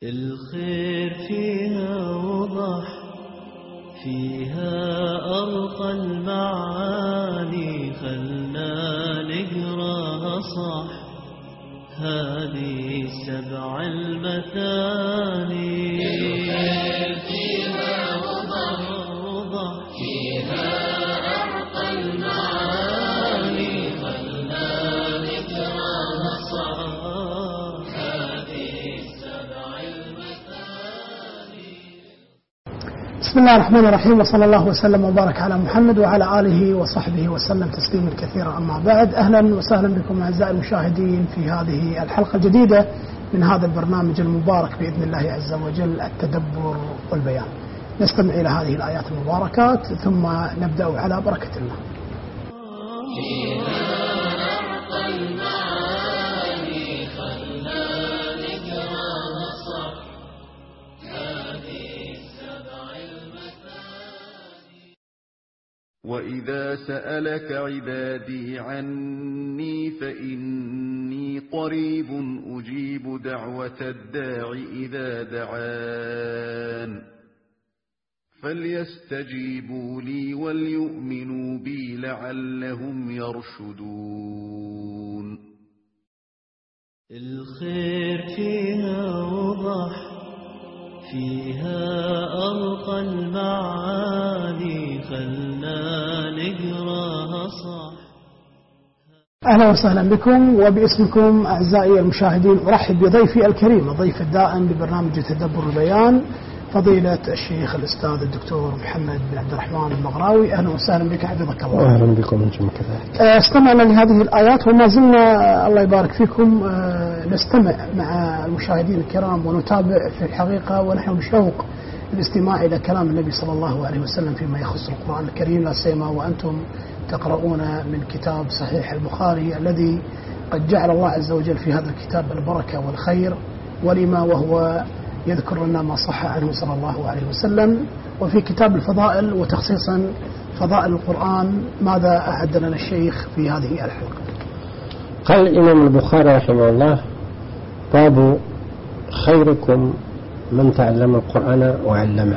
الخير فيها وضح، فيها أرقى المعاني، خلنا نقراها صح، هذه 7 المثاني. الخير فيها وضح، فيها أرقى المعاني، خلنا نقراها صح، هذه 7 المثاني. بسم الله الرحمن الرحيم، وصلى الله وسلم وبارك على محمد وعلى آله وصحبه وسلم تسليما كثيرا. أما بعد، أهلا وسهلا بكم أعزائي المشاهدين في هذه الحلقة الجديدة من هذا البرنامج المبارك بإذن الله عز وجل، التدبر والبيان. نستمع إلى هذه الآيات المباركات ثم نبدأ على بركة الله. وَإِذَا سَأَلَكَ عِبَادِي عَنِّي فَإِنِّي قَرِيبٌ أُجِيبُ دَعْوَةَ الدَّاعِ إِذَا دَعَانِ فَلْيَسْتَجِيبُوا لِي وَلْيُؤْمِنُوا بِي لَعَلَّهُمْ يَرْشُدُونَ. الخير فيها وضح، فيها أرقى المعاني، خلنا نقراها صح. أهلا وسهلا بكم وباسمكم أعزائي المشاهدين. أرحب بضيفي الكريم، الضيف الدائم ببرنامج التدبر والبيان، فضيلة الشيخ الأستاذ الدكتور محمد بن عبد الرحمن المغراوي. أهلا وسهلا بك، حفظك الله. أهلا بكم أنتم كذلك. استمعنا لهذه الآيات وما زلنا الله يبارك فيكم نستمع مع المشاهدين الكرام ونتابع في الحقيقة، ونحن بشوق الاستماع إلى كلام النبي صلى الله عليه وسلم فيما يخص القرآن الكريم، لا سيما وأنتم تقرؤون من كتاب صحيح البخاري الذي قد جعل الله عز وجل في هذا الكتاب البركة والخير ولما، وهو يذكر لنا ما صح عنه صلى الله عليه وسلم. وفي كتاب الفضائل وتخصيصا فضائل القرآن، ماذا أعد لنا الشيخ في هذه الحلقة؟ قال الإمام البخاري رحمه الله: باب خيركم من تعلم القرآن وعلمه.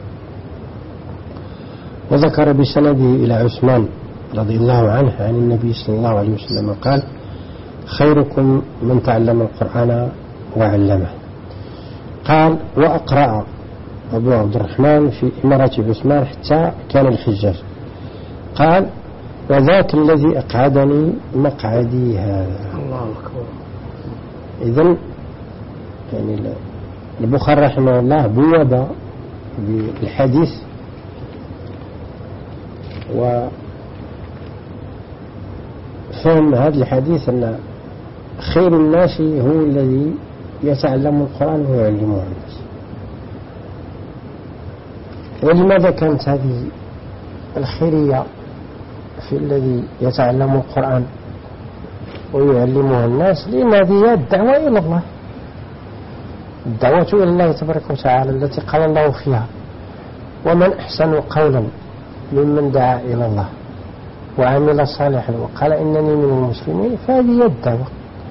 وذكر بسنده إلى عثمان رضي الله عنه عن النبي صلى الله عليه وسلم قال: خيركم من تعلم القرآن وعلمه. قال: وأقرأ أبو عبد الرحمن في إمارة عثمان حتى كان الحجاج. قال: وذاك الذي أقعدني مقعدي هذا. الله أكبر. إذن يعني البخاري رحمه الله بوب بالحديث وفهم هذا الحديث أن خير الناس هو الذي يتعلم القرآن ويعلمه الناس. ولماذا كانت هذه الخيرية في الذي يتعلم القرآن ويعلمه الناس؟ لأن هذه هي الدعوة إلى الله، الدعوة إلى الله تبارك وتعالى التي قال الله فيها: ومن أحسن قولا ممن دعا إلى الله وعمل صالحا وقال إنني من المسلمين. فهذه هي الدعوة.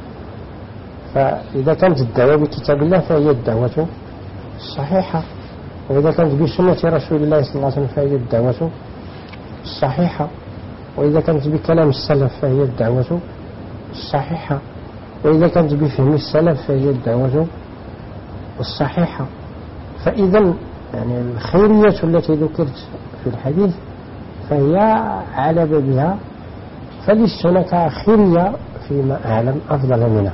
فإذا كانت الدعوة بكتاب الله فهي الدعوة الصحيحة، وإذا كانت بسنة رسول الله صلى الله عليه وسلم فهي الدعوة الصحيحة، وإذا كانت بكلام السلف فهي الدعوة الصحيحة، وإذا كانت بفهم السلف فهي الدعوة الصحيحة. فإذا يعني الخيرية التي ذكرت في الحديث فهي على بابها، فليس هناك خيرية فيما أعلم أفضل منها.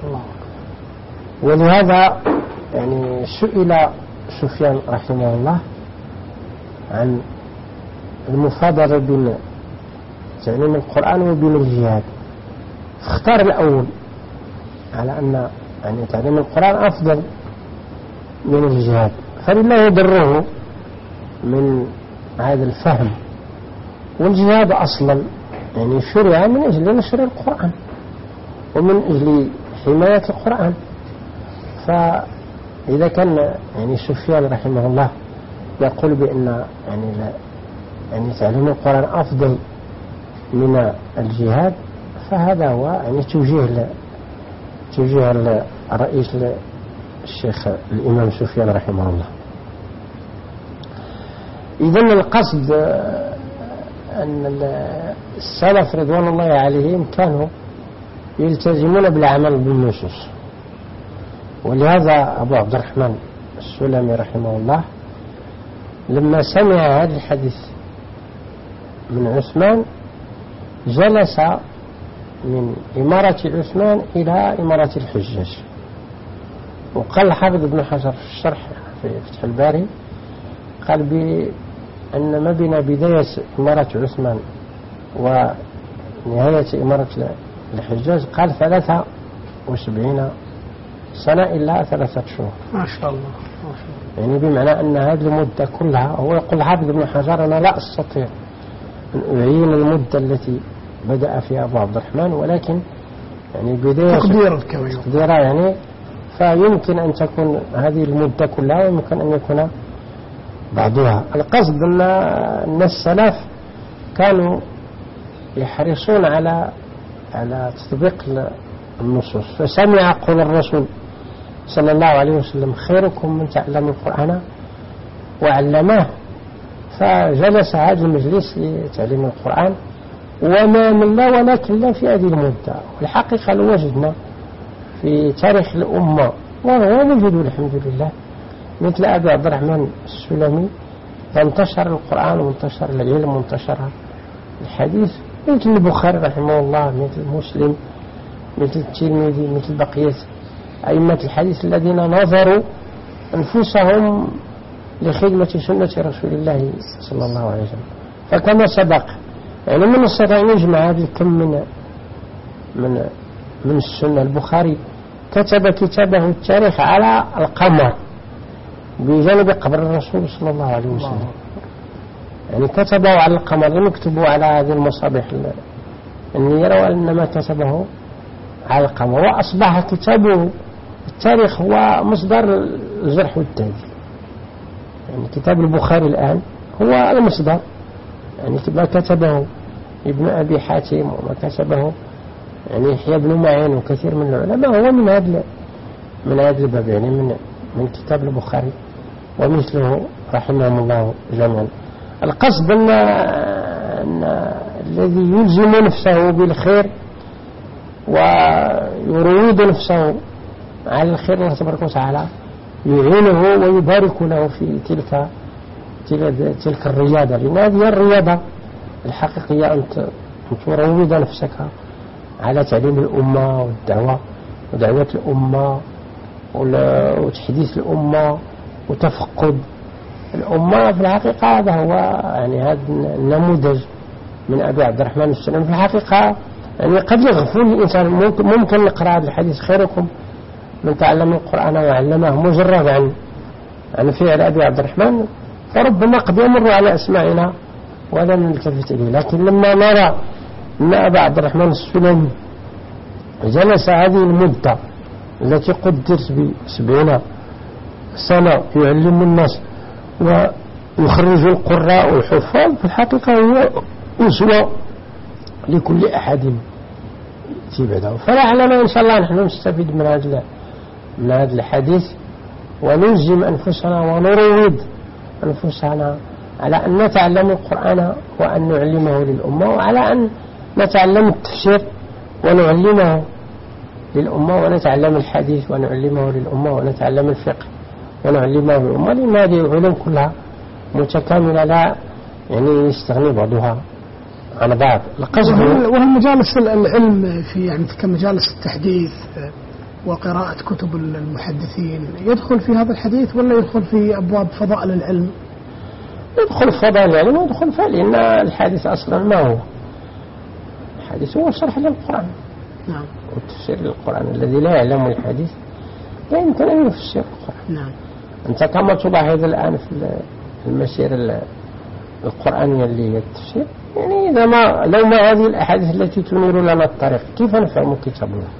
ولهذا يعني سئل سفيان رحمه الله عن المفاضلة بين تعليم القرآن وبين الجهاد، اختار الأول على أن يعني تعليم القرآن أفضل من الجهاد، فلما يضره من هذا الفهم. والجهاد أصلا يعني شرع من أجل نشر القرآن ومن أجل حماية القرآن. فإذا كان يعني سفيان رحمه الله يقول بأن يعني تعليم القرآن أفضل من الجهاد، فهذا هو يعني توجيه الرئيس الشيخ الإمام سفيان رحمه الله. إذن القصد أن السلف رضوان الله عليهم كانوا يلتزمون بالعمل بالنصوص، ولهذا أبو عبد الرحمن السلمي رحمه الله لما سمع هذا الحديث من عثمان جلس من إمارة عثمان إلى إمارة الحجاج. وقال الحافظ ابن حجر في الشرح في فتح الباري قال بأن ما بين بداية إمارة عثمان ونهاية إمارة الحجاج قال 73 سنة إلا 3 شهور. ما شاء الله. يعني بمعنى أن هذه المدة كلها، هو يقول الحافظ ابن حجر أنا لا أستطيع أن أعين المدة التي بدأ فيها أبو عبد الرحمن، ولكن يعني بداية تقديرها يعني فيمكن أن تكون هذه المدة كلها ويمكن أن يكون بعضها. القصد أن السلف كانوا يحرصون على تطبيق النصوص. فسمع قول الرسول صلى الله عليه وسلم خيركم من تعلم القرآن وعلمه، فجلس هذا المجلس لتعليم القرآن وما من لا ولكن لا في هذه المدة. والحقيقة لو وجدنا في تاريخ الأمة وهو موجود الحمد لله مثل أبي عبد الرحمن السلمي فانتشر القرآن وانتشر العلم وانتشر الحديث، مثل البخاري رحمه الله، مثل مسلم، مثل الترمذي، مثل بقية أئمة الحديث الذين نظروا أنفسهم لخدمة سنة رسول الله صلى الله عليه وسلم. فكما سبق يعني من نستطيع أن نجمع هذا الكم من السنة. البخاري كتب كتابه التاريخ على القمر بجانب قبر الرسول صلى الله عليه وسلم، يعني كتبه على القمر، لم يكتبه على هذه المصابيح النيرة، وإنما كتبه على القمر. وأصبح كتابه التاريخ هو مصدر الجرح والتعديل. يعني كتاب البخاري الآن هو المصدر، يعني ما كتبه ابن أبي حاتم وما كتبه يعني يحيى بن معين وكثير من العلماء هو من هذا الباب، يعني من كتاب البخاري ومثله رحمهم الله جميعا. القصد أن الذي يلزم نفسه بالخير ويروض نفسه على الخير الله تبارك وتعالى يعينه ويبارك له في تلك الرياضة، لأن هذه الرياضة الحقيقية أن تروض نفسك على تعليم الأمة والدعوة ودعوة الأمة وتحديث الأمة وتفقد الأمة. في الحقيقة هذا هو يعني هذا النموذج من أبي عبد الرحمن السلمي. في الحقيقة يعني قد يغفل الإنسان، ممكن نقرأ هذا الحديث خيركم من تعلم القرآن وعلمه مجرد عن فعل أبي عبد الرحمن، فربما قد يمر على أسماعنا ولا نلتفت إليه. لكن لما نرى أن أبا عبد الرحمن السلمي جلس هذه المدة التي قدرت ب70 سنة يعلم الناس ويخرج القراء والحفاظ، في الحقيقة هو أسوة لكل أحد بعده. فلعلنا إن شاء الله نحن نستفيد من هذا الحديث ونلزم أنفسنا ونروض أنفسنا على أن نتعلم القرآن وأن نعلمه للأمة، وعلى أن نتعلم التفسير ونعلمه للأمة، ونتعلم الحديث ونعلمه للأمة، ونتعلم الفقه ونعلمه للأمة، لأن هذه العلوم كلها متكاملة لا يعني يستغني بعضها عن بعض. وهل مجالس العلم في يعني كمجالس التحديث وقراءة كتب المحدثين يدخل في هذا الحديث ولا يدخل في أبواب فضائل العلم؟ يدخل في فضائل العلم ويدخل فيه، لأن الحديث أصلا ما هو الحديث هو شرح للقرآن. نعم. وتفسير للقرآن. الذي لا يعلم الحديث لا يمكن أن يفسر القرآن. نعم. أنت كما تلاحظ الآن في المسيرة القرآنية اللي هي التفسير، يعني إذا لو ما هذه الأحاديث التي تنير لنا الطريق كيف نفهم كتاب الله؟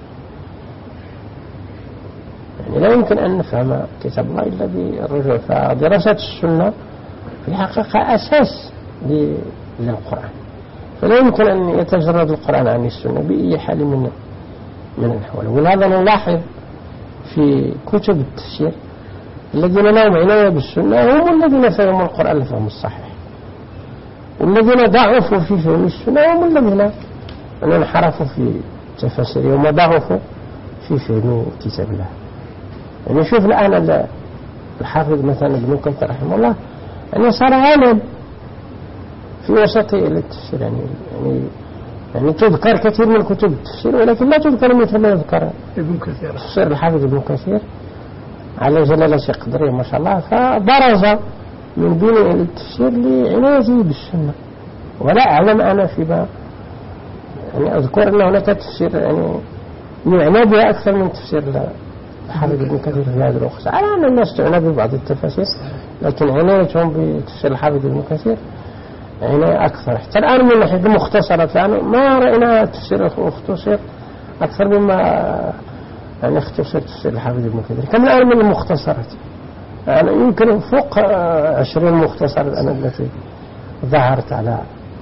يعني لا يمكن أن نفهم كتاب الله إلا بالرجوع. فدراسة السنة في الحقيقة أساس للقرآن، فلا يمكن أن يتجرد القرآن عن السنة بأي حال من الأحوال. ولهذا نلاحظ في كتب التفسير الذين لهم عناية بالسنة هم الذين فهموا القرآن الفهم الصحيح، والذين ضعفوا في فهم السنة هم الذين انحرفوا في تفاسيرهم وضعفوا في فهم كتاب الله. يعني شوف الآن الحافظ مثلا ابن كثير رحمه الله يعني صار عالم في وسط التفسير، يعني تذكر كثير من كتب التفسير ولكن لا تذكر مثل ما يذكر ابن كثير تفسير الحافظ ابن كثير على جلالة قدره ما شاء الله. فبرز من بين التفسير لعنايته بالسنة، ولا أعلم أنا فيما يعني أذكر أن هناك تفسير يعني يعنى بها أكثر من تفسير الحافظ ابن كثير في هذا الوقت، على أن الناس تعنى ببعض التفاسير لكن عنايتهم بتفسير الحافظ ابن كثير عناية أكثر. حتى الآن من ناحية المختصرات يعني ما رأينا تفسير اختصر أكثر مما يعني اختصر تفسير الحافظ ابن كثير. كم الآن من المختصرات يعني يمكن فوق 20 مختصر الآن التي ظهرت على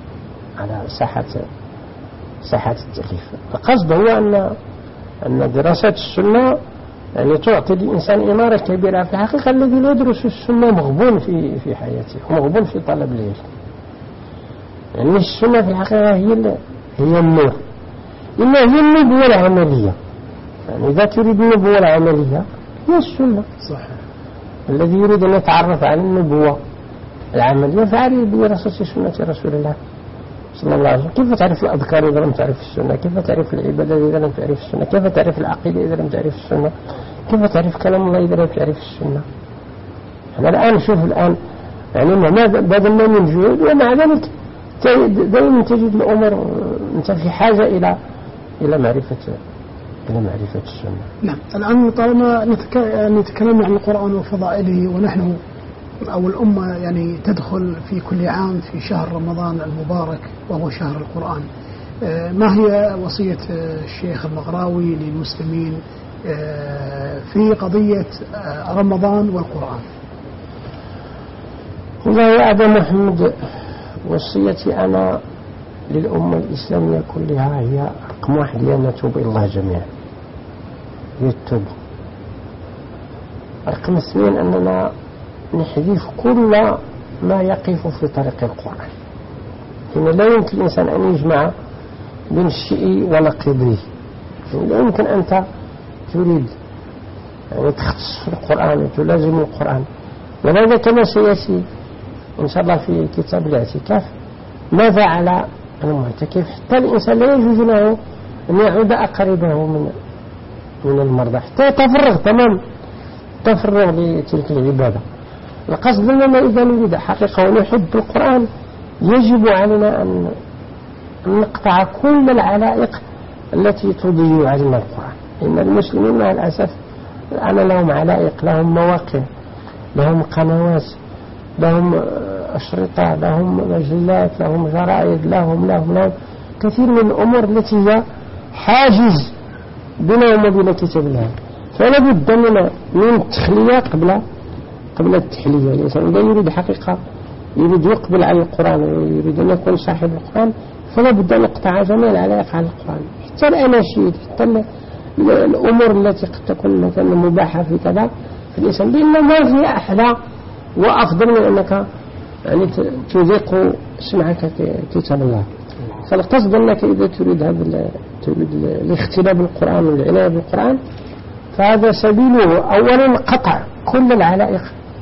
ساحة التأليف. القصد هو أن دراسة السنة يعني تعطي الإنسان إمارة كبيرة. في الحقيقة الذي لا يدرس السنة مغبون في حياته ومغبون في طلب العلم. يعني السنة في الحقيقة هي النور، إنها هي النبوة العملية. يعني إذا تريد النبوة العملية هي السنة. صحيح. الذي يريد أن يتعرف على النبوة العملية فعليه بدراسة سنة رسول الله صلى الله عليه وسلم. كيف تعرف الأذكار إذا لم تعرف السنة؟ كيف تعرف العبادة إذا لم تعرف السنة؟ كيف تعرف العقيدة إذا لم تعرف السنة؟ كيف تعرف كلام الله إذا لم تعرف السنة؟ أنا الآن شوف الآن يعني ما بذلنا من جهود ومع ذلك دائما تجد الأمر أنت في حاجة إلى معرفة السنة. نعم. الآن طالما نتكلم عن القرآن وفضائله، ونحن أو الأمة يعني تدخل في كل عام في شهر رمضان المبارك وهو شهر القرآن، ما هي وصية الشيخ المغراوي للمسلمين في قضية رمضان والقرآن؟ والله يا أبا محمد وصيتي أنا للأمة الإسلامية كلها هي رقم 1 هي أن نتوب إلى الله جميعا، يتوب. رقم 2 أننا نحذف كل ما يقف في طريق القرآن. إن لا يمكن الإنسان أن يجمع بين الشيء ونقيضه. لا يمكن أنت تريد يعني تختص في القرآن وتلازم القرآن، ولذا كما سيأتي إن شاء الله في كتاب الاعتكاف ماذا على المعتكف حتى الإنسان لا يجوز له أن يعود أقربه من المرضى حتى يتفرغ تمام تفرغ لتلك العبادة. القصد أننا إذا نريد حقيقة ونحب القرآن يجب علينا أن نقطع كل العلائق التي تضيع علينا القرآن. إن المسلمين مع الأسف الآن لهم علائق، لهم مواقع، لهم قنوات، لهم أشرطة، لهم مجلات، لهم جرائد، لهم كثير من الأمور التي هي حاجز بينهم وبين كتاب الله. فلا بد من التخلية قبل التحلية. الإنسان إذا يريد حقيقة يريد يقبل على القرآن ويريد أن يكون صاحب القرآن فلا بد أن يقطع جميع العلائق على القرآن، حتى الأناشيد، حتى الأمور التي قد تكون مثلا مباحة في كذا في الإنسان، لأن ما في أحلى وأفضل من أنك يعني تذيق سمعك كتاب الله. فالقصد أنك إذا تريد الاختلاف بالقرآن والعناية بالقرآن فهذا سبيله أولا قطع كل العلائق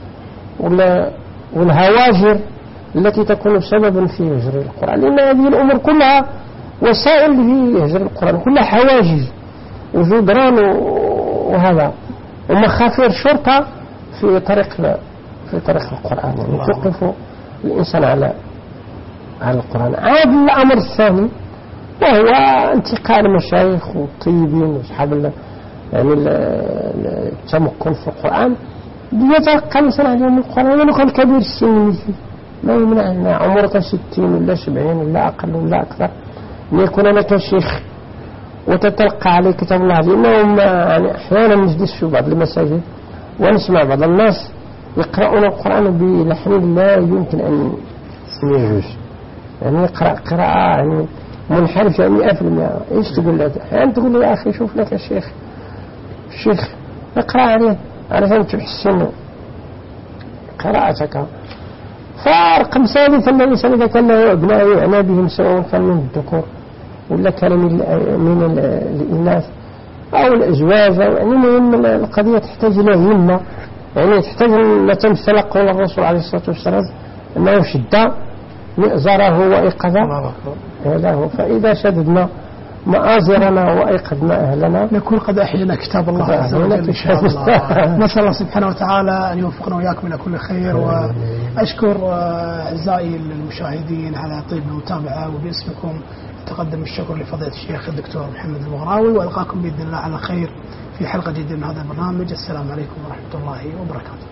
والهواجر التي تكون سببا في هجر القرآن، لأن هذه الأمور كلها وسائل في هجر القرآن، كلها حواجز وجدران وهذا ومخافر شرطة في طريق القرآن، يعني توقف الإنسان على القرآن. عاد الأمر الثاني وهو انتقال المشايخ والطيبين وأصحاب يعني التمكن في القرآن يتلقى الإنسان عليهم القرآن ولو كان كبير السن مثل ما يمنع أن عمرك 60 ولا 70 ولا أقل ولا أكثر أن يكون لك شيخ وتتلقى عليه كتاب الله. لأنهم يعني أحيانا نجلس في بعض المساجد ونسمع بعض الناس يقرؤون القرآن بلحن لا يمكن أن يجوز، يعني يقرأ قراءة يعني منحرفة 100%. إيش تقول له؟ أحيانا تقول له يا أخي شوف لك الشيخ اقرأ عليه علشان تحسن قراءتك. فرقم ثالث أن الإنسان إذا كان له أبناء يعنى بهم سواء كان من الذكور ولا كان من الإناث أو الأزواج، يعني المهم القضية تحتاج إلى همة، يعني تحتاج أن تمثل قول الرسول عليه الصلاة والسلام أنه شد مئزره وإيقظ أهله. فإذا شددنا مآزرنا وأيقظنا أهلنا نكون قد أحيينا كتاب الله عز وجل إن شاء الله. نسأل الله سبحانه وتعالى أن يوفقنا وإياكم إلى كل خير. وأشكر أعزائي المشاهدين على طيب المتابعة، وباسمكم تقدم الشكر لفضيلة الشيخ الدكتور محمد المغراوي، وألقاكم بإذن الله على خير في حلقة جديدة من هذا البرنامج. السلام عليكم ورحمة الله وبركاته.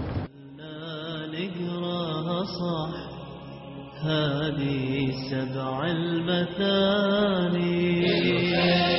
نقراها صح هذه 7 المثاني.